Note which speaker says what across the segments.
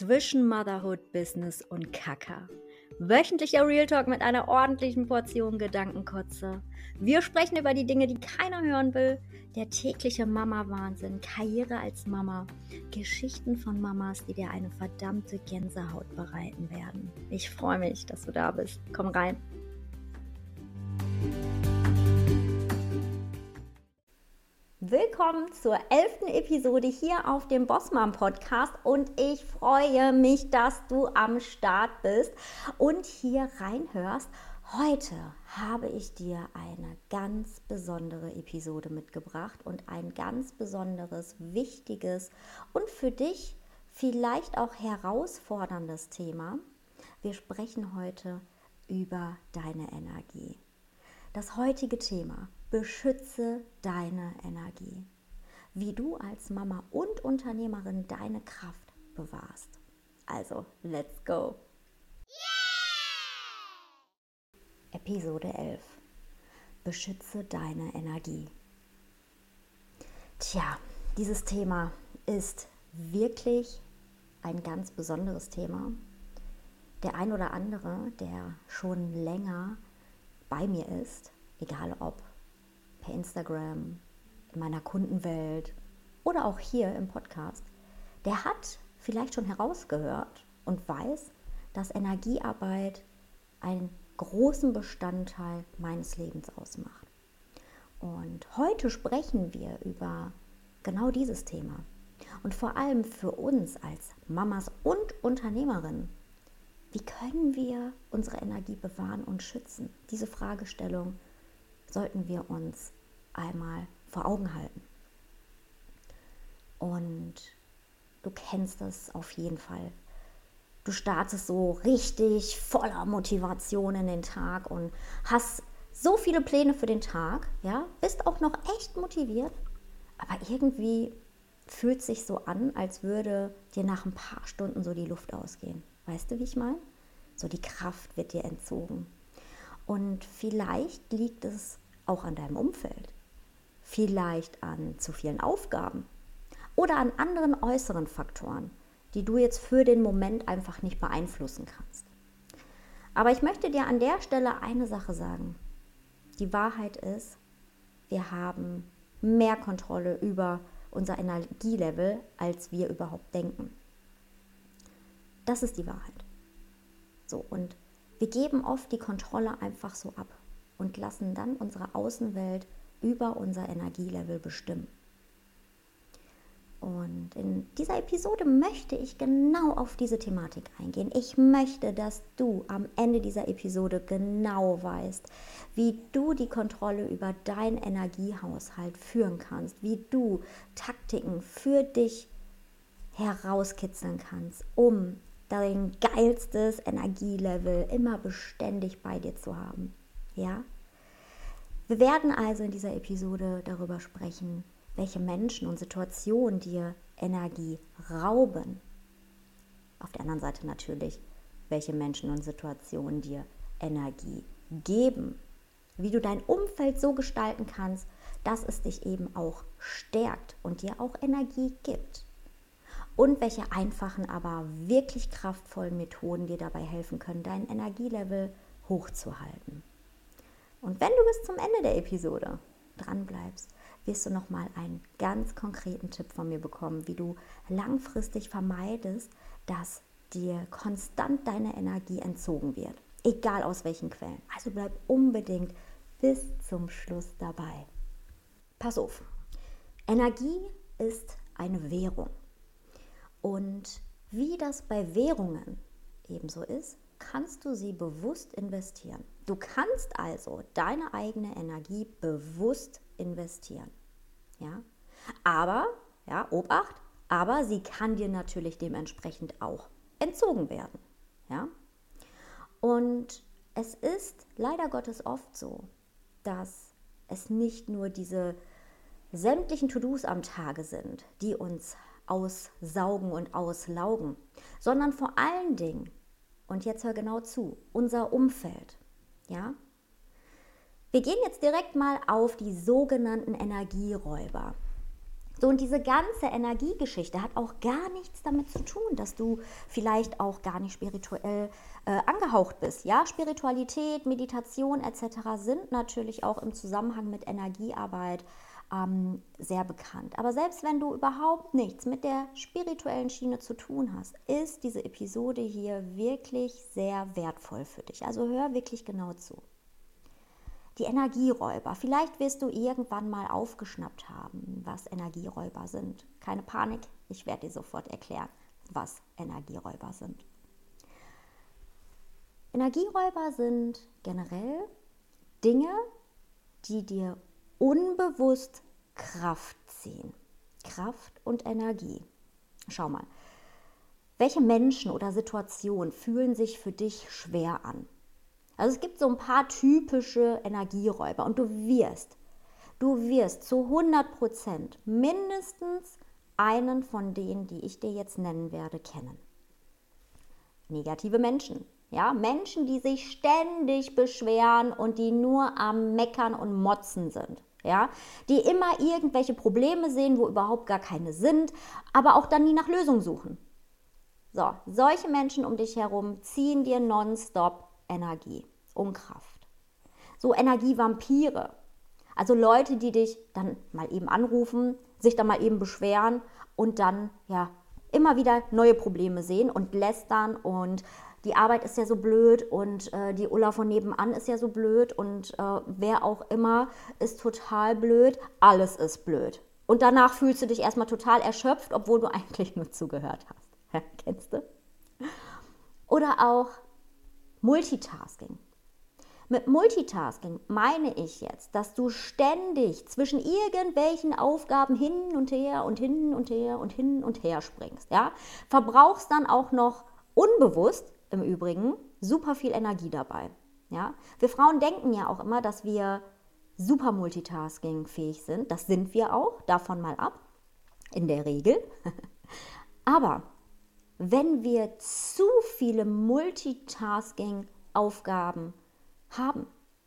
Speaker 1: zwischen Motherhood, Business und Kaka. Wöchentlicher Real Talk mit einer ordentlichen Portion Gedankenkotze. Wir sprechen über die Dinge, die keiner hören will. Der tägliche Mama-Wahnsinn, Karriere als Mama, Geschichten von Mamas, die dir eine verdammte Gänsehaut bereiten werden. Ich freue mich, dass du da bist. Komm rein. Willkommen zur 11. Episode hier auf dem Bossmom Podcast und ich freue mich, dass du am Start bist und hier reinhörst. Heute habe ich dir eine ganz besondere Episode mitgebracht und ein ganz besonderes, wichtiges und für dich vielleicht auch herausforderndes Thema. Wir sprechen heute über deine Energie. Das heutige Thema: Beschütze deine Energie. Wie du als Mama und Unternehmerin deine Kraft bewahrst. Also, let's go! Yeah! Episode 11. Beschütze deine Energie. Tja, dieses Thema ist wirklich ein ganz besonderes Thema. Der ein oder andere, der schon länger bei mir ist, egal ob per Instagram, in meiner Kundenwelt oder auch hier im Podcast, der hat vielleicht schon herausgehört und weiß, dass Energiearbeit einen großen Bestandteil meines Lebens ausmacht. Und heute sprechen wir über genau dieses Thema. Und vor allem für uns als Mamas und Unternehmerinnen: Wie können wir unsere Energie bewahren und schützen? Diese Fragestellung sollten wir uns einmal vor Augen halten. Und du kennst das auf jeden Fall. Du startest so richtig voller Motivation in den Tag und hast so viele Pläne für den Tag, ja, bist auch noch echt motiviert, aber irgendwie fühlt es sich so an, als würde dir nach ein paar Stunden so die Luft ausgehen. Weißt du, wie ich meine? So, die Kraft wird dir entzogen. Und vielleicht liegt es auch an deinem Umfeld. Vielleicht an zu vielen Aufgaben oder an anderen äußeren Faktoren, die du jetzt für den Moment einfach nicht beeinflussen kannst. Aber ich möchte dir an der Stelle eine Sache sagen. Die Wahrheit ist, wir haben mehr Kontrolle über unser Energielevel, als wir überhaupt denken. Das ist die Wahrheit. So, und wir geben oft die Kontrolle einfach so ab und lassen dann unsere Außenwelt über unser Energielevel bestimmen. Und in dieser Episode möchte ich genau auf diese Thematik eingehen. Ich möchte, dass du am Ende dieser Episode genau weißt, wie du die Kontrolle über deinen Energiehaushalt führen kannst, wie du Taktiken für dich herauskitzeln kannst, um dein geilstes Energielevel immer beständig bei dir zu haben. Ja? Wir werden also in dieser Episode darüber sprechen, welche Menschen und Situationen dir Energie rauben. Auf der anderen Seite natürlich, welche Menschen und Situationen dir Energie geben. Wie du dein Umfeld so gestalten kannst, dass es dich eben auch stärkt und dir auch Energie gibt. Und welche einfachen, aber wirklich kraftvollen Methoden dir dabei helfen können, dein Energielevel hochzuhalten. Und wenn du bis zum Ende der Episode dran bleibst, wirst du nochmal einen ganz konkreten Tipp von mir bekommen, wie du langfristig vermeidest, dass dir konstant deine Energie entzogen wird. Egal aus welchen Quellen. Also bleib unbedingt bis zum Schluss dabei. Pass auf, Energie ist eine Währung. Und wie das bei Währungen ebenso ist, kannst du sie bewusst investieren. Du kannst also deine eigene Energie bewusst investieren. Ja? Aber, ja, Obacht, aber sie kann dir natürlich dementsprechend auch entzogen werden. Ja? Und es ist leider Gottes oft so, dass es nicht nur diese sämtlichen To-Dos am Tage sind, die uns aussaugen und auslaugen, sondern vor allen Dingen, und jetzt hör genau zu, unser Umfeld. Ja? Wir gehen jetzt direkt mal auf die sogenannten Energieräuber So, und diese ganze Energiegeschichte hat auch gar nichts damit zu tun, dass du vielleicht auch gar nicht spirituell angehaucht bist. Ja, Spiritualität, Meditation etc. sind natürlich auch im Zusammenhang mit Energiearbeit sehr bekannt. Aber selbst wenn du überhaupt nichts mit der spirituellen Schiene zu tun hast, ist diese Episode hier wirklich sehr wertvoll für dich. Also hör wirklich genau zu. Die Energieräuber. Vielleicht wirst du irgendwann mal aufgeschnappt haben, was Energieräuber sind. Keine Panik, ich werde dir sofort erklären, was Energieräuber sind. Energieräuber sind generell Dinge, die dir unbewusst Kraft ziehen. Kraft und Energie. Schau mal, welche Menschen oder Situationen fühlen sich für dich schwer an? Also es gibt so ein paar typische Energieräuber und du wirst zu 100% mindestens einen von denen, die ich dir jetzt nennen werde, kennen. Negative Menschen. Ja, Menschen, die sich ständig beschweren und die nur am Meckern und Motzen sind. Ja, die immer irgendwelche Probleme sehen, wo überhaupt gar keine sind, aber auch dann nie nach Lösungen suchen. So, solche Menschen um dich herum ziehen dir nonstop Energie und Kraft. So Energievampire. Also Leute, die dich dann mal eben anrufen, sich dann mal eben beschweren und dann ja immer wieder neue Probleme sehen und lästern und die Arbeit ist ja so blöd und die Ulla von nebenan ist ja so blöd und wer auch immer ist total blöd, alles ist blöd. Und danach fühlst du dich erstmal total erschöpft, obwohl du eigentlich nur zugehört hast. Kennst du? Oder auch Multitasking. Mit Multitasking meine ich jetzt, dass du ständig zwischen irgendwelchen Aufgaben hin und her und hin und her und hin und her springst. Ja? Verbrauchst dann auch noch unbewusst, im Übrigen, super viel Energie dabei. Ja? Wir Frauen denken ja auch immer, dass wir super Multitasking-fähig sind. Das sind wir auch, davon mal ab, in der Regel. Aber wenn wir zu viele Multitasking-Aufgaben haben,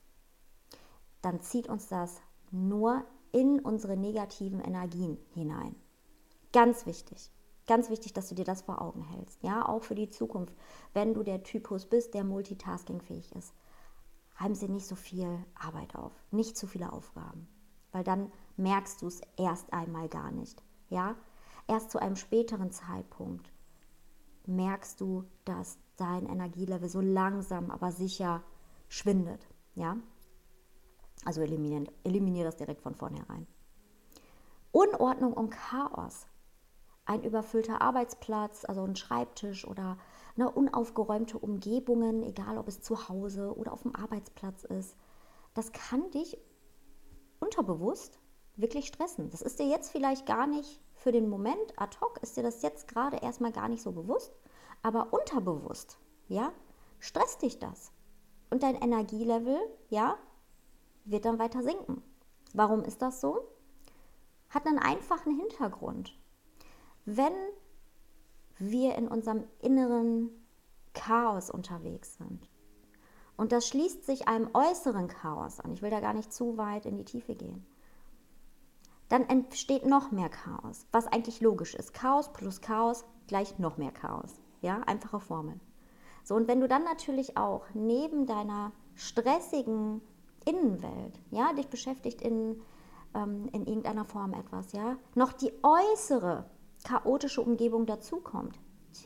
Speaker 1: dann zieht uns das nur in unsere negativen Energien hinein. Ganz wichtig, dass du dir das vor Augen hältst. Ja, auch für die Zukunft. Wenn du der Typus bist, der multitaskingfähig ist, haben sie nicht so viel Arbeit auf, nicht zu viele Aufgaben, weil dann merkst du es erst einmal gar nicht. Ja, erst zu einem späteren Zeitpunkt merkst du, dass dein Energielevel so langsam, aber sicher schwindet. Ja? Also eliminier das direkt von vornherein. Unordnung und Chaos. Ein überfüllter Arbeitsplatz, also ein Schreibtisch oder unaufgeräumte Umgebungen, egal ob es zu Hause oder auf dem Arbeitsplatz ist, das kann dich unterbewusst wirklich stressen. Das ist dir jetzt vielleicht gar nicht für den Moment ad hoc, ist dir das jetzt gerade erstmal gar nicht so bewusst, aber unterbewusst, ja, stresst dich das. Und dein Energielevel, ja, wird dann weiter sinken. Warum ist das so? Hat einen einfachen Hintergrund. Wenn wir in unserem inneren Chaos unterwegs sind und das schließt sich einem äußeren Chaos an, ich will da gar nicht zu weit in die Tiefe gehen, dann entsteht noch mehr Chaos, was eigentlich logisch ist. Chaos plus Chaos gleich noch mehr Chaos. Ja, einfache Formel. So, und wenn du dann natürlich auch neben deiner stressigen Innenwelt, ja, dich beschäftigt in irgendeiner Form etwas, ja, noch die äußere chaotische Umgebung dazukommt,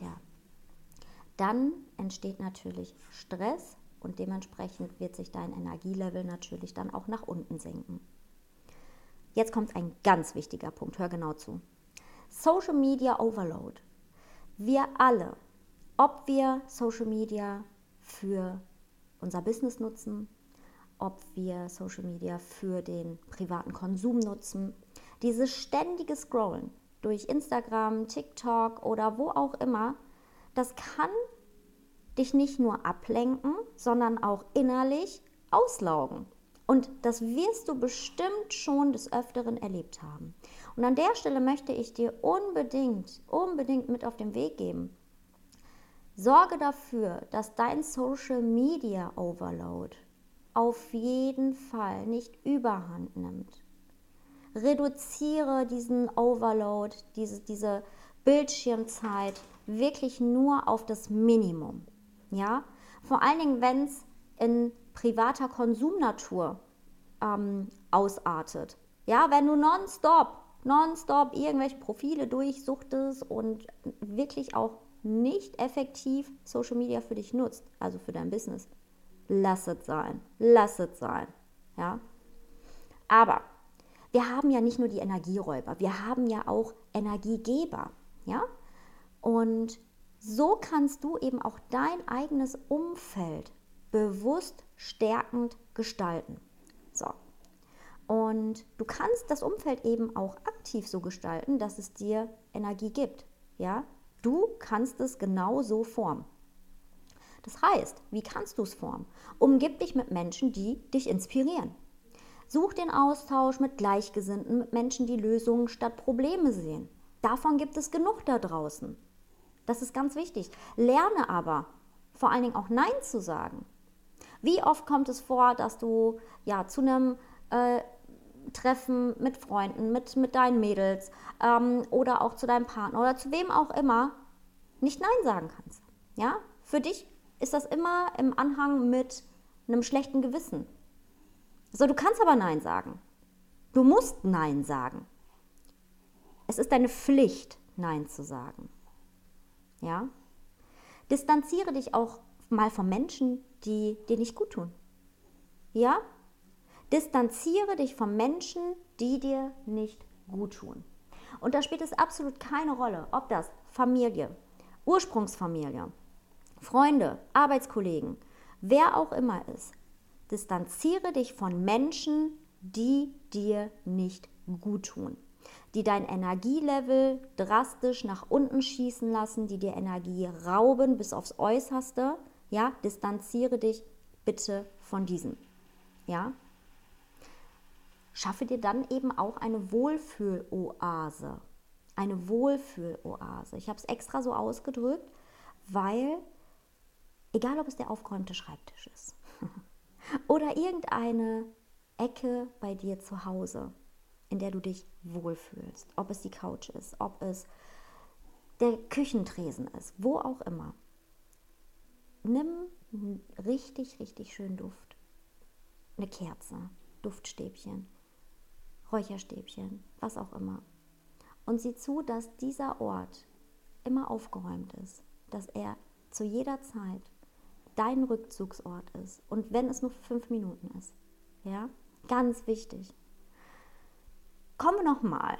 Speaker 1: dann entsteht natürlich Stress und dementsprechend wird sich dein Energielevel natürlich dann auch nach unten senken. Jetzt kommt ein ganz wichtiger Punkt, hör genau zu. Social Media Overload. Wir alle, ob wir Social Media für unser Business nutzen, ob wir Social Media für den privaten Konsum nutzen, dieses ständige Scrollen durch Instagram, TikTok oder wo auch immer, das kann dich nicht nur ablenken, sondern auch innerlich auslaugen. Und das wirst du bestimmt schon des Öfteren erlebt haben. Und an der Stelle möchte ich dir unbedingt mit auf den Weg geben. Sorge dafür, dass dein Social Media Overload auf jeden Fall nicht überhand nimmt. reduziere diesen Overload, diese Bildschirmzeit wirklich nur auf das Minimum. Ja? Vor allen Dingen, wenn es in privater Konsumnatur ausartet. Ja, wenn du nonstop irgendwelche Profile durchsuchtest und wirklich auch nicht effektiv Social Media für dich nutzt, also für dein Business, lass es sein. Ja? Aber wir haben ja nicht nur die Energieräuber, wir haben ja auch Energiegeber. Ja? Und so kannst du eben auch dein eigenes Umfeld bewusst stärkend gestalten. So. Und du kannst das Umfeld eben auch aktiv so gestalten, dass es dir Energie gibt. Ja? Du kannst es genau so formen. Das heißt, wie kannst du es formen? Umgib dich mit Menschen, die dich inspirieren. Such den Austausch mit Gleichgesinnten, mit Menschen, die Lösungen statt Probleme sehen. Davon gibt es genug da draußen. Das ist ganz wichtig. Lerne aber vor allen Dingen auch Nein zu sagen. Wie oft kommt es vor, dass du zu einem Treffen mit Freunden, mit deinen Mädels oder auch zu deinem Partner oder zu wem auch immer nicht Nein sagen kannst. Ja? Für dich ist das immer im Anhang mit einem schlechten Gewissen. So, du kannst aber Nein sagen. Du musst Nein sagen. Es ist deine Pflicht, Nein zu sagen. Ja? Distanziere dich auch mal von Menschen, die dir nicht gut tun. Ja? Distanziere dich von Menschen, die dir nicht gut tun. Und da spielt es absolut keine Rolle, ob das Familie, Ursprungsfamilie, Freunde, Arbeitskollegen, wer auch immer ist. Distanziere dich von Menschen, die dir nicht gut tun, die dein Energielevel drastisch nach unten schießen lassen, die dir Energie rauben bis aufs Äußerste. Ja, distanziere dich bitte von diesen. Ja? Schaffe dir dann eben auch eine Wohlfühloase. Eine Wohlfühloase. Ich habe es extra so ausgedrückt, weil, egal ob es der aufgeräumte Schreibtisch ist oder irgendeine Ecke bei dir zu Hause, in der du dich wohlfühlst, ob es die Couch ist, ob es der Küchentresen ist, wo auch immer. Nimm einen richtig, richtig schönen Duft. Eine Kerze, Duftstäbchen, Räucherstäbchen, was auch immer. Und sieh zu, dass dieser Ort immer aufgeräumt ist, dass er zu jeder Zeit dein Rückzugsort ist. Und wenn es nur 5 Minuten ist. Ja, ganz wichtig. Kommen wir nochmal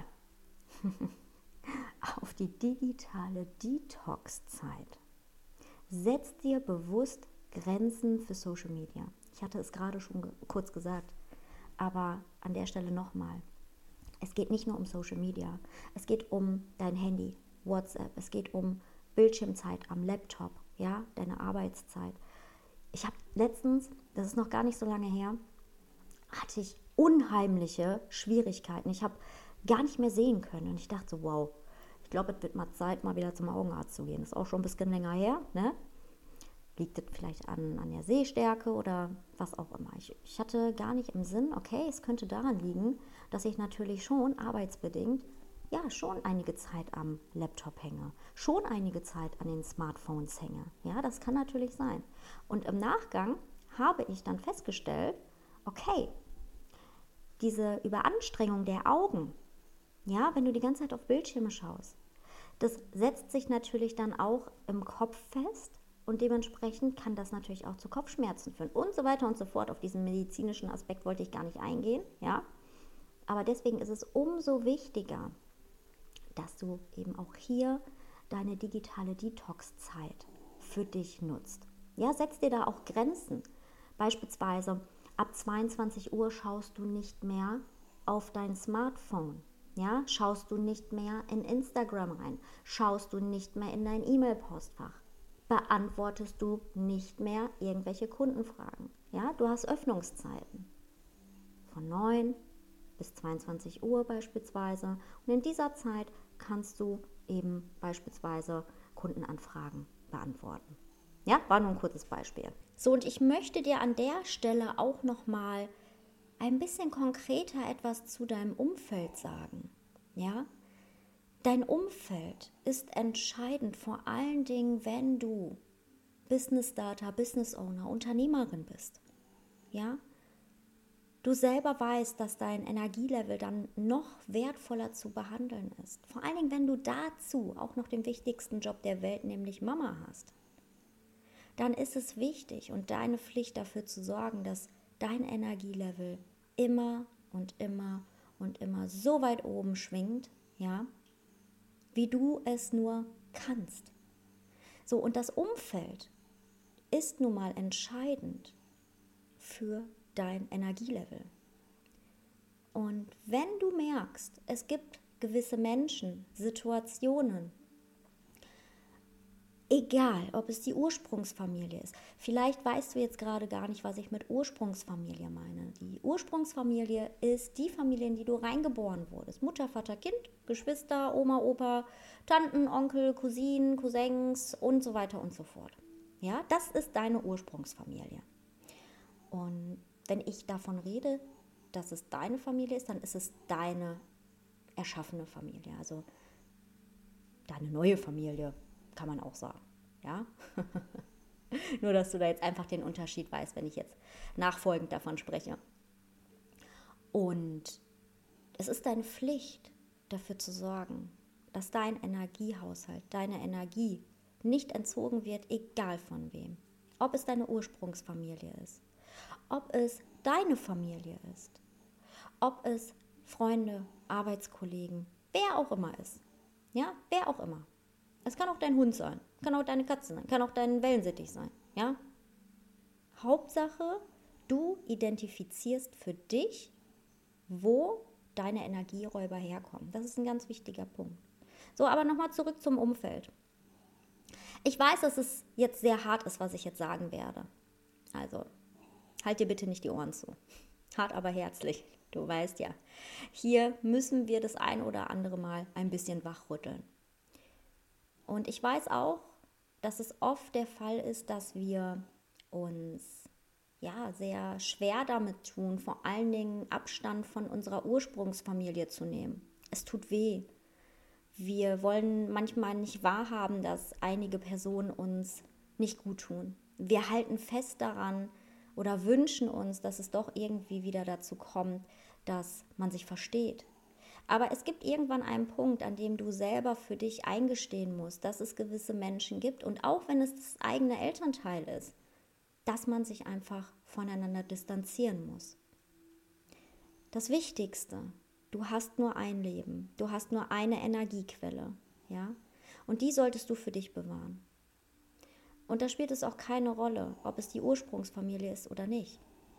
Speaker 1: auf die digitale Detox-Zeit. Setz dir bewusst Grenzen für Social Media. Ich hatte es gerade schon kurz gesagt, aber an der Stelle nochmal. Es geht nicht nur um Social Media, es geht um dein Handy, WhatsApp, es geht um Bildschirmzeit am Laptop, ja, deine Arbeitszeit. Ich habe letztens, das ist noch gar nicht so lange her, hatte ich unheimliche Schwierigkeiten. Ich habe gar nicht mehr sehen können und ich dachte so, wow, ich glaube, es wird mal Zeit, mal wieder zum Augenarzt zu gehen. Das ist auch schon ein bisschen länger her, ne? Liegt das vielleicht an der Sehstärke oder was auch immer. Ich hatte gar nicht im Sinn, okay, es könnte daran liegen, dass ich natürlich schon arbeitsbedingt schon einige Zeit am Laptop hänge, schon einige Zeit an den Smartphones hänge. Ja, das kann natürlich sein. Und im Nachgang habe ich dann festgestellt, okay, diese Überanstrengung der Augen, ja, wenn du die ganze Zeit auf Bildschirme schaust, das setzt sich natürlich dann auch im Kopf fest. Und dementsprechend kann das natürlich auch zu Kopfschmerzen führen und so weiter und so fort. Auf diesen medizinischen Aspekt wollte ich gar nicht eingehen, ja. Aber deswegen ist es umso wichtiger, dass du eben auch hier deine digitale Detox-Zeit für dich nutzt. Ja, setz dir da auch Grenzen. Beispielsweise ab 22 Uhr schaust du nicht mehr auf dein Smartphone. Ja, schaust du nicht mehr in Instagram rein, schaust du nicht mehr in dein E-Mail-Postfach. Beantwortest du nicht mehr irgendwelche Kundenfragen. Ja, du hast Öffnungszeiten von 9 bis 22 Uhr beispielsweise. Und in dieser Zeit kannst du eben beispielsweise Kundenanfragen beantworten. Ja, war nur ein kurzes Beispiel. So, und ich möchte dir an der Stelle auch nochmal ein bisschen konkreter etwas zu deinem Umfeld sagen. Ja? Dein Umfeld ist entscheidend, vor allen Dingen, wenn du Business Starter, Business Owner, Unternehmerin bist. Ja? Du selber weißt, dass dein Energielevel dann noch wertvoller zu behandeln ist. Vor allen Dingen, wenn du dazu auch noch den wichtigsten Job der Welt, nämlich Mama hast. Dann ist es wichtig und deine Pflicht dafür zu sorgen, dass dein Energielevel immer und immer und immer so weit oben schwingt, ja, wie du es nur kannst. So, und das Umfeld ist nun mal entscheidend für dein Energielevel. Und wenn du merkst, es gibt gewisse Menschen, Situationen, egal, ob es die Ursprungsfamilie ist. Vielleicht weißt du jetzt gerade gar nicht, was ich mit Ursprungsfamilie meine. Die Ursprungsfamilie ist die Familie, in die du reingeboren wurdest. Mutter, Vater, Kind, Geschwister, Oma, Opa, Tanten, Onkel, Cousinen, Cousins und so weiter und so fort. Ja, das ist deine Ursprungsfamilie. Und wenn ich davon rede, dass es deine Familie ist, dann ist es deine erschaffene Familie. Also deine neue Familie, kann man auch sagen. Ja? Nur, dass du da jetzt einfach den Unterschied weißt, wenn ich jetzt nachfolgend davon spreche. Und es ist deine Pflicht, dafür zu sorgen, dass dein Energiehaushalt, deine Energie nicht entzogen wird, egal von wem. Ob es deine Ursprungsfamilie ist, ob es deine Familie ist, ob es Freunde, Arbeitskollegen, wer auch immer ist. Ja, wer auch immer. Es kann auch dein Hund sein, kann auch deine Katze sein, kann auch dein Wellensittich sein. Ja? Hauptsache, du identifizierst für dich, wo deine Energieräuber herkommen. Das ist ein ganz wichtiger Punkt. So, aber nochmal zurück zum Umfeld. Ich weiß, dass es jetzt sehr hart ist, was ich jetzt sagen werde. Also, halt dir bitte nicht die Ohren zu. Hart, aber herzlich. Du weißt ja, hier müssen wir das ein oder andere Mal ein bisschen wachrütteln. Und ich weiß auch, dass es oft der Fall ist, dass wir uns ja sehr schwer damit tun, vor allen Dingen Abstand von unserer Ursprungsfamilie zu nehmen. Es tut weh. Wir wollen manchmal nicht wahrhaben, dass einige Personen uns nicht gut tun. Wir halten fest daran oder wünschen uns, dass es doch irgendwie wieder dazu kommt, dass man sich versteht. Aber es gibt irgendwann einen Punkt, an dem du selber für dich eingestehen musst, dass es gewisse Menschen gibt und auch wenn es das eigene Elternteil ist, dass man sich einfach voneinander distanzieren muss. Das Wichtigste, du hast nur ein Leben, du hast nur eine Energiequelle, ja? Und die solltest du für dich bewahren. Und da spielt es auch keine Rolle, ob es die Ursprungsfamilie ist oder nicht.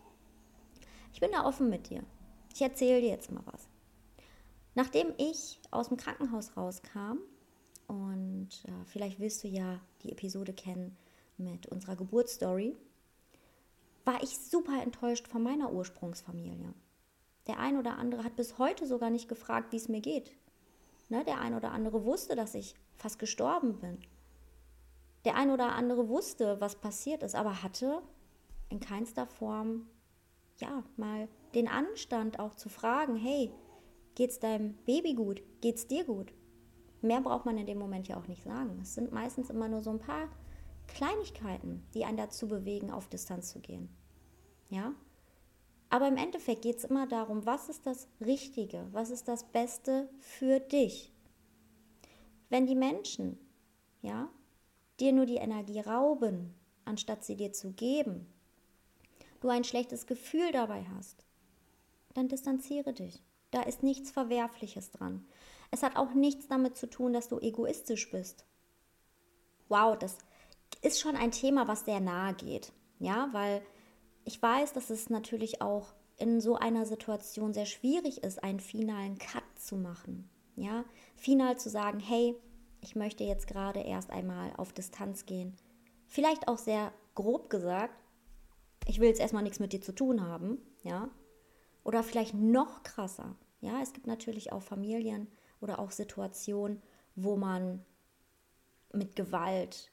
Speaker 1: Ich bin da offen mit dir. Ich erzähle dir jetzt mal was. Nachdem ich aus dem Krankenhaus rauskam, und vielleicht willst du ja die Episode kennen mit unserer Geburtsstory, war ich super enttäuscht von meiner Ursprungsfamilie. Der ein oder andere hat bis heute sogar nicht gefragt, wie es mir geht. Ne, der ein oder andere wusste, dass ich fast gestorben bin. Der ein oder andere wusste, was passiert ist, aber hatte in keinster Form ja mal den Anstand auch zu fragen, hey, geht's deinem Baby gut? Geht's dir gut? Mehr braucht man in dem Moment ja auch nicht sagen. Es sind meistens immer nur so ein paar Kleinigkeiten, die einen dazu bewegen, auf Distanz zu gehen. Ja? Aber im Endeffekt geht es immer darum, was ist das Richtige, was ist das Beste für dich. Wenn die Menschen, ja, dir nur die Energie rauben, anstatt sie dir zu geben, du ein schlechtes Gefühl dabei hast, dann distanziere dich. Da ist nichts Verwerfliches dran. Es hat auch nichts damit zu tun, dass du egoistisch bist. Wow, das ist schon ein Thema, was sehr nahe geht. Ja, weil ich weiß, dass es natürlich auch in so einer Situation sehr schwierig ist, einen finalen Cut zu machen. Ja, final zu sagen, hey, ich möchte jetzt gerade erst einmal auf Distanz gehen. Vielleicht auch sehr grob gesagt, ich will jetzt erstmal nichts mit dir zu tun haben, ja. Oder vielleicht noch krasser, ja. Es gibt natürlich auch Familien oder auch Situationen, wo man mit Gewalt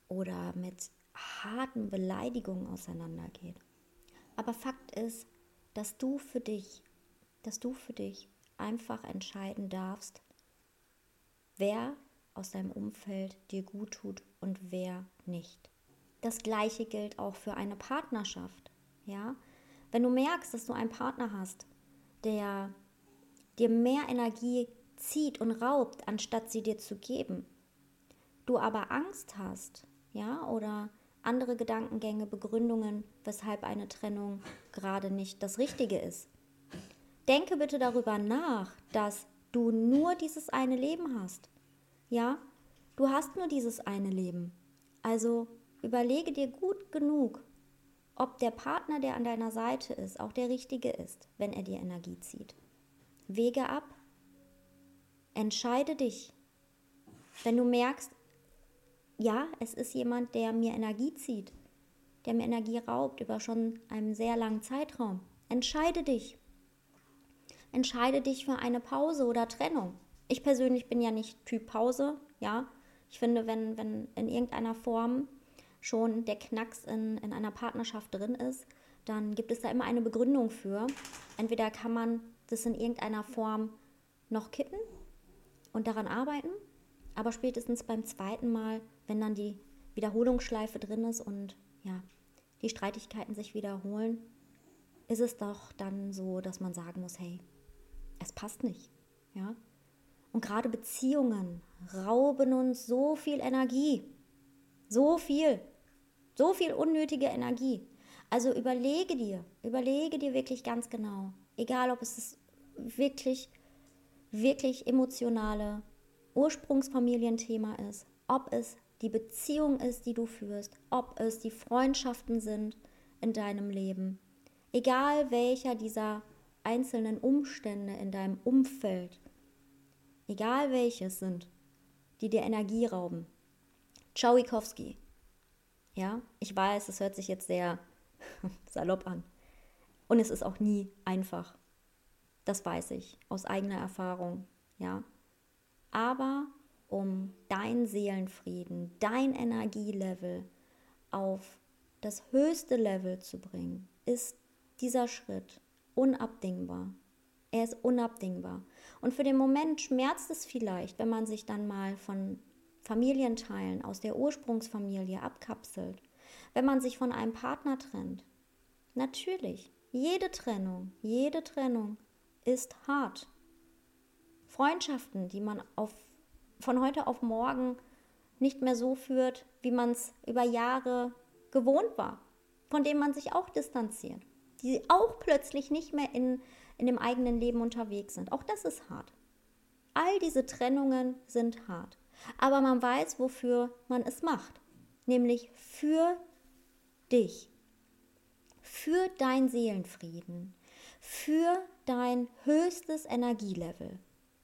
Speaker 1: oder mit harten Beleidigungen auseinandergeht. Aber Fakt ist, dass du für dich einfach entscheiden darfst, wer aus deinem Umfeld dir gut tut und wer nicht. Das Gleiche gilt auch für eine Partnerschaft. Ja? Wenn du merkst, dass du einen Partner hast, der dir mehr Energie zieht und raubt, anstatt sie dir zu geben, du aber Angst hast, ja, oder andere Gedankengänge, Begründungen, weshalb eine Trennung gerade nicht das Richtige ist. Denke bitte darüber nach, dass du nur dieses eine Leben hast. Ja, du hast nur dieses eine Leben. Also überlege dir gut genug, ob der Partner, der an deiner Seite ist, auch der Richtige ist, wenn er dir Energie zieht. Wege ab, entscheide dich. Wenn du merkst, ja, es ist jemand, der mir Energie zieht, der mir Energie raubt über schon einen sehr langen Zeitraum, entscheide dich. Entscheide dich für eine Pause oder Trennung. Ich persönlich bin ja nicht Typ Pause, ja. Ich finde, wenn in irgendeiner Form schon der Knacks in einer Partnerschaft drin ist, dann gibt es da immer eine Begründung für. Entweder kann man das in irgendeiner Form noch kitten und daran arbeiten, aber spätestens beim zweiten Mal, wenn dann die Wiederholungsschleife drin ist und ja, die Streitigkeiten sich wiederholen, ist es doch dann so, dass man sagen muss, hey, es passt nicht, ja. Und gerade Beziehungen rauben uns so viel Energie, so viel unnötige Energie. Also überlege dir wirklich ganz genau, egal ob es wirklich, wirklich emotionale Ursprungsfamilienthema ist, ob es die Beziehung ist, die du führst, ob es die Freundschaften sind in deinem Leben, egal welcher dieser einzelnen Umstände in deinem Umfeld, egal welches sind, die dir Energie rauben. Tschauikowski. Ja, ich weiß, es hört sich jetzt sehr salopp an. Und es ist auch nie einfach. Das weiß ich aus eigener Erfahrung. Ja. Aber um dein Seelenfrieden, dein Energielevel auf das höchste Level zu bringen, ist dieser Schritt unabdingbar. Er ist unabdingbar. Und für den Moment schmerzt es vielleicht, wenn man sich dann mal von Familienteilen aus der Ursprungsfamilie abkapselt, wenn man sich von einem Partner trennt. Natürlich, jede Trennung ist hart. Freundschaften, die man von heute auf morgen nicht mehr so führt, wie man es über Jahre gewohnt war, von denen man sich auch distanziert, die auch plötzlich nicht mehr in dem eigenen Leben unterwegs sind. Auch das ist hart. All diese Trennungen sind hart. Aber man weiß, wofür man es macht. Nämlich für dich. Für dein Seelenfrieden. Für dein höchstes Energielevel.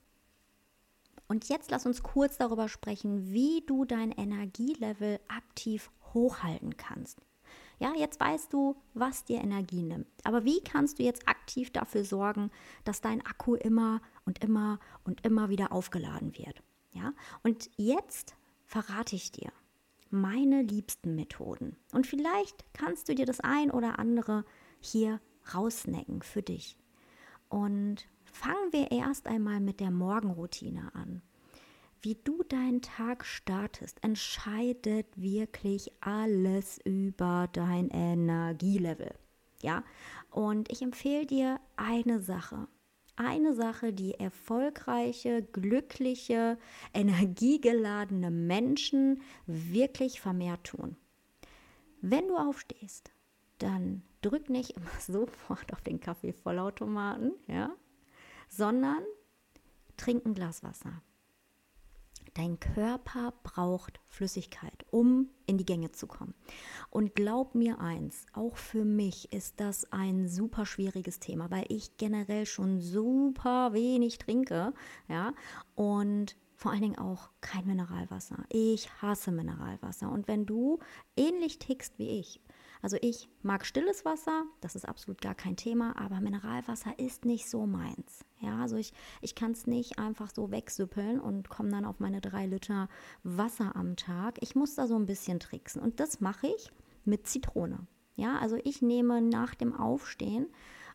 Speaker 1: Und jetzt lass uns kurz darüber sprechen, wie du dein Energielevel aktiv hochhalten kannst. Ja, jetzt weißt du, was dir Energie nimmt. Aber wie kannst du jetzt aktiv dafür sorgen, dass dein Akku immer und immer und immer wieder aufgeladen wird? Ja, und jetzt verrate ich dir meine liebsten Methoden. Und vielleicht kannst du dir das ein oder andere hier rausnecken für dich. Und fangen wir erst einmal mit der Morgenroutine an. Wie du deinen Tag startest, entscheidet wirklich alles über dein Energielevel. Ja? Und ich empfehle dir eine Sache, die erfolgreiche, glückliche, energiegeladene Menschen wirklich vermehrt tun. Wenn du aufstehst, dann drück nicht immer sofort auf den Kaffeevollautomaten, ja, sondern trink ein Glas Wasser. Dein Körper braucht Flüssigkeit, um in die Gänge zu kommen. Und glaub mir eins, auch für mich ist das ein super schwieriges Thema, weil ich generell schon super wenig trinke, ja, und vor allen Dingen auch kein Mineralwasser. Ich hasse Mineralwasser. Und wenn du ähnlich tickst wie ich, also ich mag stilles Wasser, das ist absolut gar kein Thema, aber Mineralwasser ist nicht so meins. Ja, also ich kann es nicht einfach so wegsüppeln und komme dann auf meine 3 Liter Wasser am Tag. Ich muss da so ein bisschen tricksen und das mache ich mit Zitrone. Ja, also ich nehme nach dem Aufstehen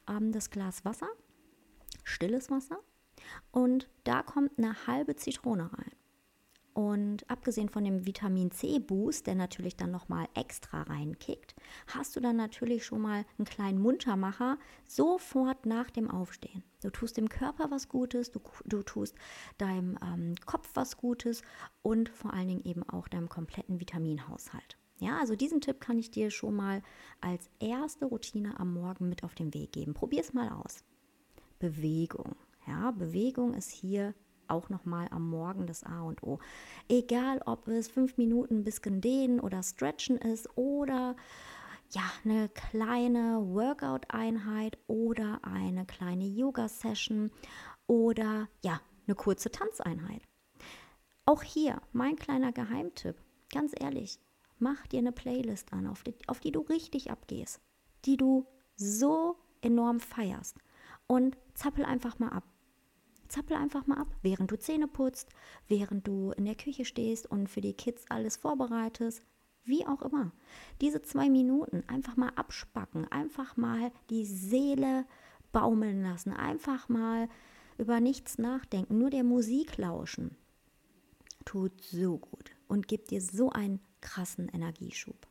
Speaker 1: das Glas Wasser, stilles Wasser, und da kommt eine halbe Zitrone rein. Und abgesehen von dem Vitamin C-Boost, der natürlich dann nochmal extra reinkickt, hast du dann natürlich schon mal einen kleinen Muntermacher sofort nach dem Aufstehen. Du tust dem Körper was Gutes, du tust deinem Kopf was Gutes und vor allen Dingen eben auch deinem kompletten Vitaminhaushalt. Ja, also diesen Tipp kann ich dir schon mal als erste Routine am Morgen mit auf den Weg geben. Probier es mal aus. Bewegung. Ja, Bewegung ist hier auch nochmal am Morgen das A und O. Egal, ob es 5 Minuten ein bisschen dehnen oder stretchen ist oder ja, eine kleine Workout-Einheit oder eine kleine Yoga-Session oder ja, eine kurze Tanzeinheit. Auch hier mein kleiner Geheimtipp. Ganz ehrlich, mach dir eine Playlist an, auf die du richtig abgehst, die du so enorm feierst, und zappel einfach mal ab. Zappel einfach mal ab, während du Zähne putzt, während du in der Küche stehst und für die Kids alles vorbereitest, wie auch immer. Diese 2 Minuten einfach mal abspacken, einfach mal die Seele baumeln lassen, einfach mal über nichts nachdenken, nur der Musik lauschen. Tut so gut und gibt dir so einen krassen Energieschub.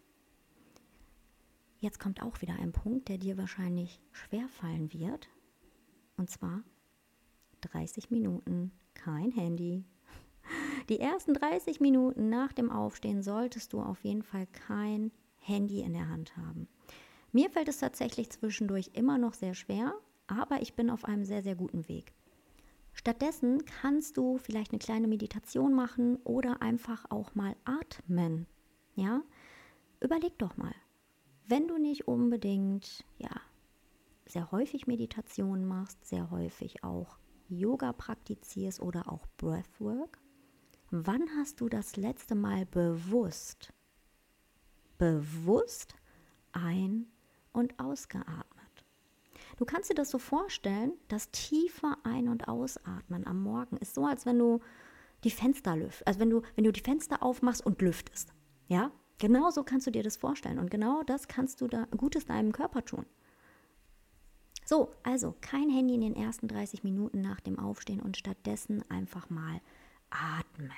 Speaker 1: Jetzt kommt auch wieder ein Punkt, der dir wahrscheinlich schwerfallen wird, und zwar 30 Minuten kein Handy. Die ersten 30 Minuten nach dem Aufstehen solltest du auf jeden Fall kein Handy in der Hand haben. Mir fällt es tatsächlich zwischendurch immer noch sehr schwer, aber ich bin auf einem sehr, sehr guten Weg. Stattdessen kannst du vielleicht eine kleine Meditation machen oder einfach auch mal atmen. Ja? Überleg doch mal, wenn du nicht unbedingt sehr häufig Meditation machst, sehr häufig auch Yoga praktizierst oder auch Breathwork, wann hast du das letzte Mal bewusst ein- und ausgeatmet? Du kannst dir das so vorstellen, das tiefe Ein- und Ausatmen am Morgen ist so, als wenn du die Fenster lüftest, also wenn du die Fenster aufmachst und lüftest. Ja, genau so kannst du dir das vorstellen und genau das kannst du da Gutes deinem Körper tun. So, also kein Handy in den ersten 30 Minuten nach dem Aufstehen und stattdessen einfach mal atmen.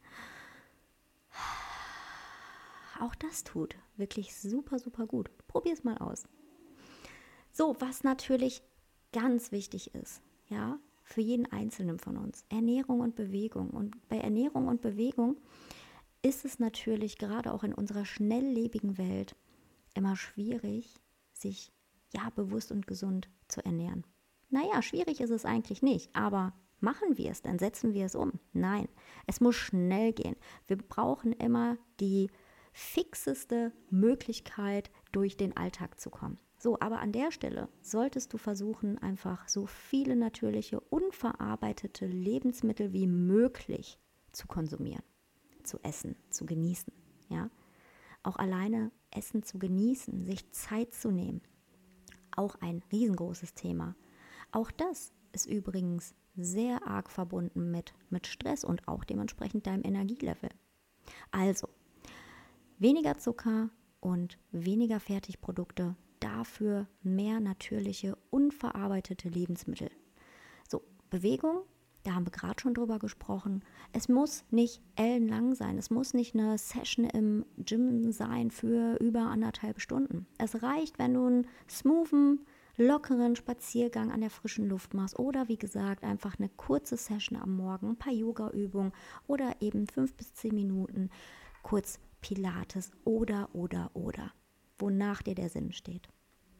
Speaker 1: Auch das tut wirklich super, super gut. Probier es mal aus. So, was natürlich ganz wichtig ist, ja, für jeden Einzelnen von uns, Ernährung und Bewegung. Und bei Ernährung und Bewegung ist es natürlich gerade auch in unserer schnelllebigen Welt immer schwierig, sich bewusst und gesund zu ernähren. Naja, schwierig ist es eigentlich nicht, aber machen wir es, dann setzen wir es um. Nein, es muss schnell gehen. Wir brauchen immer die fixeste Möglichkeit, durch den Alltag zu kommen. So, aber an der Stelle solltest du versuchen, einfach so viele natürliche, unverarbeitete Lebensmittel wie möglich zu konsumieren, zu essen, zu genießen. Ja? Auch alleine Essen zu genießen, sich Zeit zu nehmen, auch ein riesengroßes Thema. Auch das ist übrigens sehr arg verbunden mit Stress und auch dementsprechend deinem Energielevel. Also, weniger Zucker und weniger Fertigprodukte, dafür mehr natürliche, unverarbeitete Lebensmittel. So, Bewegung, da haben wir gerade schon drüber gesprochen. Es muss nicht ellenlang sein. Es muss nicht eine Session im Gym sein für über 1,5 Stunden. Es reicht, wenn du einen smoothen, lockeren Spaziergang an der frischen Luft machst oder wie gesagt einfach eine kurze Session am Morgen, ein paar Yoga-Übungen oder eben 5 bis 10 Minuten kurz Pilates oder, wonach dir der Sinn steht.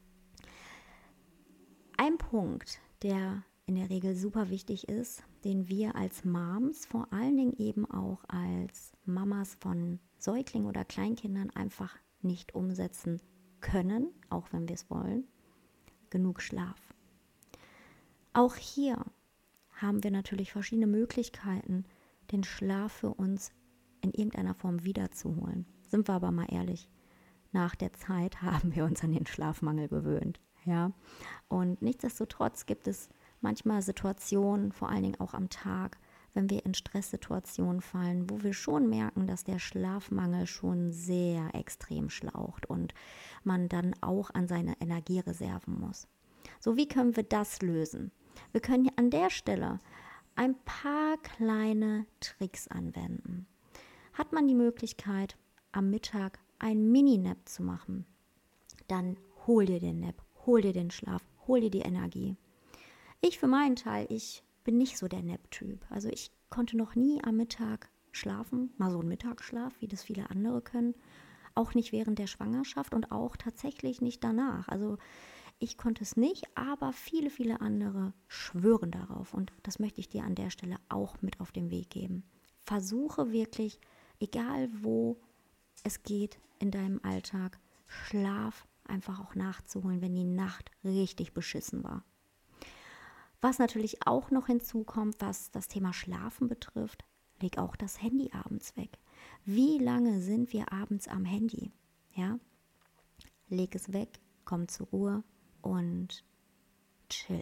Speaker 1: Ein Punkt, der in der Regel super wichtig ist, den wir als Moms, vor allen Dingen eben auch als Mamas von Säuglingen oder Kleinkindern einfach nicht umsetzen können, auch wenn wir es wollen: genug Schlaf. Auch hier haben wir natürlich verschiedene Möglichkeiten, den Schlaf für uns in irgendeiner Form wiederzuholen. Sind wir aber mal ehrlich, nach der Zeit haben wir uns an den Schlafmangel gewöhnt. Ja? Und nichtsdestotrotz gibt es manchmal Situationen, vor allen Dingen auch am Tag, wenn wir in Stresssituationen fallen, wo wir schon merken, dass der Schlafmangel schon sehr extrem schlaucht und man dann auch an seine Energiereserven muss. So, wie können wir das lösen? Wir können an der Stelle ein paar kleine Tricks anwenden. Hat man die Möglichkeit, am Mittag ein Mini-Nap zu machen, dann hol dir den Nap, hol dir den Schlaf, hol dir die Energie. Ich für meinen Teil, ich bin nicht so der Nap-Typ. Also ich konnte noch nie am Mittag schlafen, mal so einen Mittagsschlaf, wie das viele andere können. Auch nicht während der Schwangerschaft und auch tatsächlich nicht danach. Also ich konnte es nicht, aber viele, viele andere schwören darauf. Und das möchte ich dir an der Stelle auch mit auf den Weg geben. Versuche wirklich, egal wo es geht in deinem Alltag, Schlaf einfach auch nachzuholen, wenn die Nacht richtig beschissen war. Was natürlich auch noch hinzukommt, was das Thema Schlafen betrifft, leg auch das Handy abends weg. Wie lange sind wir abends am Handy? Ja? Leg es weg, komm zur Ruhe und chill.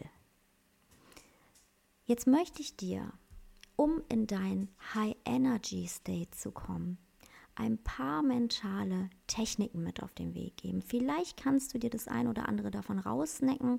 Speaker 1: Jetzt möchte ich dir, um in dein High-Energy-State zu kommen, ein paar mentale Techniken mit auf den Weg geben. Vielleicht kannst du dir das ein oder andere davon raussnacken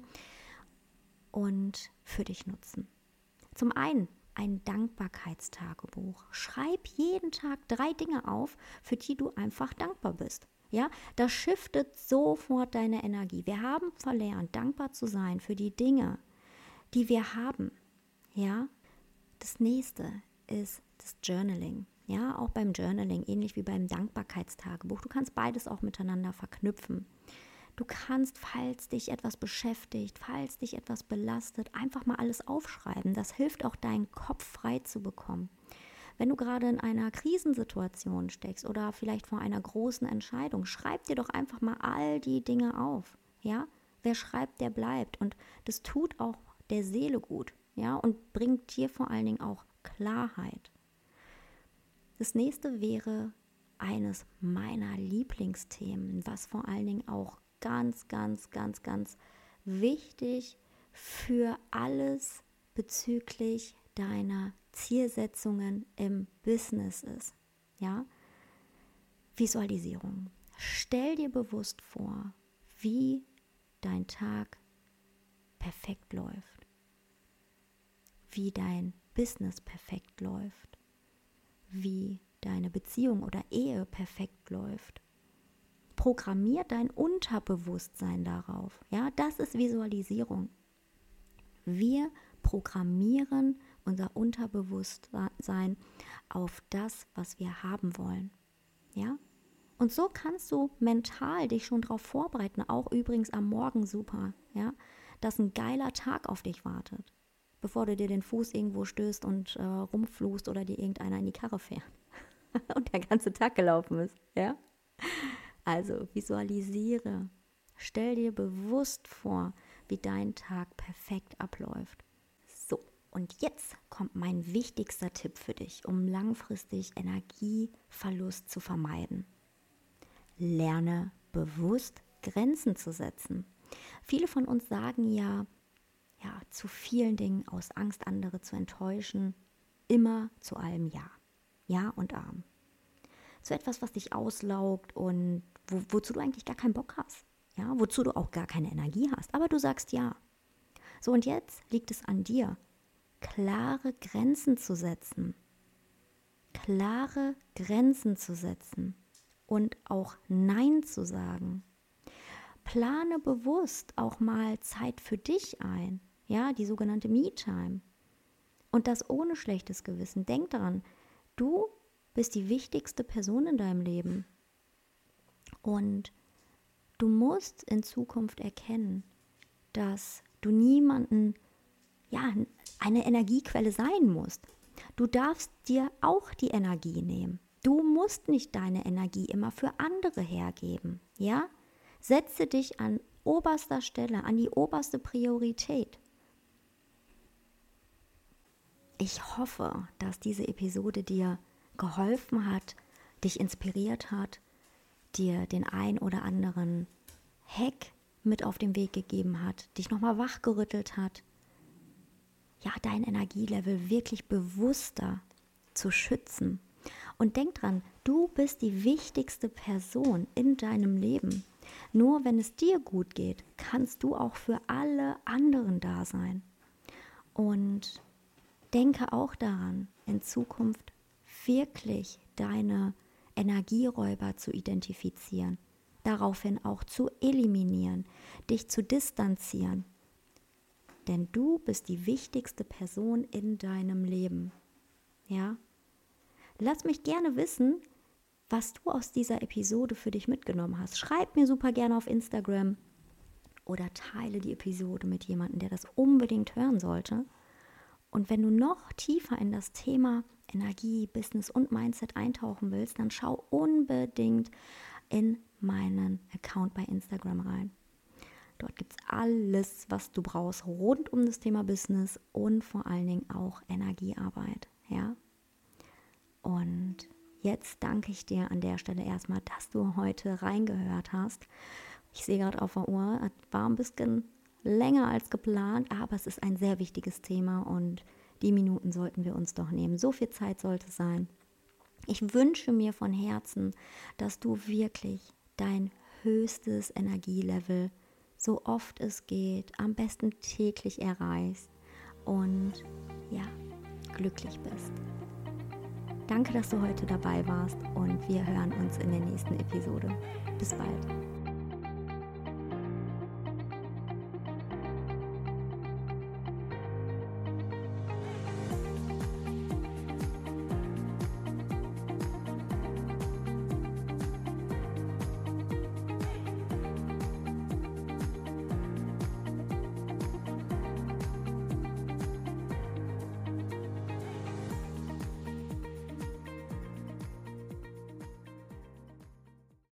Speaker 1: und für dich nutzen. Zum einen ein Dankbarkeitstagebuch. Schreib jeden Tag 3 Dinge auf, für die du einfach dankbar bist. Ja, das shiftet sofort deine Energie. Wir haben verlernt, dankbar zu sein für die Dinge, die wir haben. Ja, das nächste ist das Journaling. Ja, auch beim Journaling, ähnlich wie beim Dankbarkeitstagebuch. Du kannst beides auch miteinander verknüpfen. Du kannst, falls dich etwas beschäftigt, falls dich etwas belastet, einfach mal alles aufschreiben. Das hilft auch, deinen Kopf frei zu bekommen. Wenn du gerade in einer Krisensituation steckst oder vielleicht vor einer großen Entscheidung, schreib dir doch einfach mal all die Dinge auf. Ja? Wer schreibt, der bleibt. Und das tut auch der Seele gut. Ja? Und bringt dir vor allen Dingen auch Klarheit. Das nächste wäre eines meiner Lieblingsthemen, was vor allen Dingen auch ganz, ganz, ganz, ganz wichtig für alles bezüglich deiner Zielsetzungen im Business ist. Ja? Visualisierung. Stell dir bewusst vor, wie dein Tag perfekt läuft, wie dein Business perfekt läuft, wie deine Beziehung oder Ehe perfekt läuft. Programmier dein Unterbewusstsein darauf. Ja, das ist Visualisierung. Wir programmieren unser Unterbewusstsein auf das, was wir haben wollen. Ja? Und so kannst du mental dich schon darauf vorbereiten, auch übrigens am Morgen super, ja, dass ein geiler Tag auf dich wartet, bevor du dir den Fuß irgendwo stößt und rumfluchst oder dir irgendeiner in die Karre fährt und der ganze Tag gelaufen ist. Ja? Also visualisiere, stell dir bewusst vor, wie dein Tag perfekt abläuft. So, und jetzt kommt mein wichtigster Tipp für dich, um langfristig Energieverlust zu vermeiden. Lerne bewusst Grenzen zu setzen. Viele von uns sagen ja zu vielen Dingen aus Angst, andere zu enttäuschen, immer zu allem Ja. Ja und Amen. Zu etwas, was dich auslaugt und wozu du eigentlich gar keinen Bock hast. Ja, wozu du auch gar keine Energie hast. Aber du sagst ja. So, und jetzt liegt es an dir, klare Grenzen zu setzen. Klare Grenzen zu setzen. Und auch Nein zu sagen. Plane bewusst auch mal Zeit für dich ein. Ja, die sogenannte Me-Time. Und das ohne schlechtes Gewissen. Denk daran, du bist die wichtigste Person in deinem Leben. Und du musst in Zukunft erkennen, dass du niemanden, eine Energiequelle sein musst. Du darfst dir auch die Energie nehmen. Du musst nicht deine Energie immer für andere hergeben. Ja? Setze dich an oberster Stelle, an die oberste Priorität. Ich hoffe, dass diese Episode dir geholfen hat, dich inspiriert hat, dir den ein oder anderen Hack mit auf den Weg gegeben hat, dich nochmal wachgerüttelt hat, ja, dein Energielevel wirklich bewusster zu schützen. Und denk dran, du bist die wichtigste Person in deinem Leben. Nur wenn es dir gut geht, kannst du auch für alle anderen da sein. Und denke auch daran, in Zukunft wirklich deine Energieräuber zu identifizieren, daraufhin auch zu eliminieren, dich zu distanzieren. Denn du bist die wichtigste Person in deinem Leben. Ja? Lass mich gerne wissen, was du aus dieser Episode für dich mitgenommen hast. Schreib mir super gerne auf Instagram oder teile die Episode mit jemandem, der das unbedingt hören sollte. Und wenn du noch tiefer in das Thema Energie, Business und Mindset eintauchen willst, dann schau unbedingt in meinen Account bei Instagram rein. Dort gibt es alles, was du brauchst rund um das Thema Business und vor allen Dingen auch Energiearbeit. Ja? Und jetzt danke ich dir an der Stelle erstmal, dass du heute reingehört hast. Ich sehe gerade auf der Uhr, es war ein bisschen länger als geplant, aber es ist ein sehr wichtiges Thema und die Minuten sollten wir uns doch nehmen. So viel Zeit sollte es sein. Ich wünsche mir von Herzen, dass du wirklich dein höchstes Energielevel so oft es geht, am besten täglich erreichst und ja, glücklich bist. Danke, dass du heute dabei warst und wir hören uns in der nächsten Episode. Bis bald.